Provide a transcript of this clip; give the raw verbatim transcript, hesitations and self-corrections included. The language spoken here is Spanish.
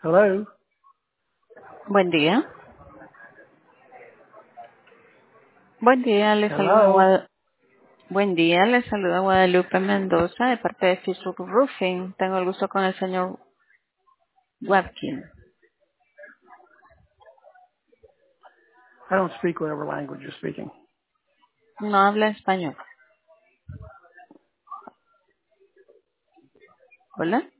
Hello. Buen día. Buen día, le saluda Hello. Guad- Buen día, le saluda Guadalupe Mendoza de parte de Facebook Roofing. Tengo el gusto con el señor Watkin. I don't speak whatever language you're speaking. No habla español. Hola.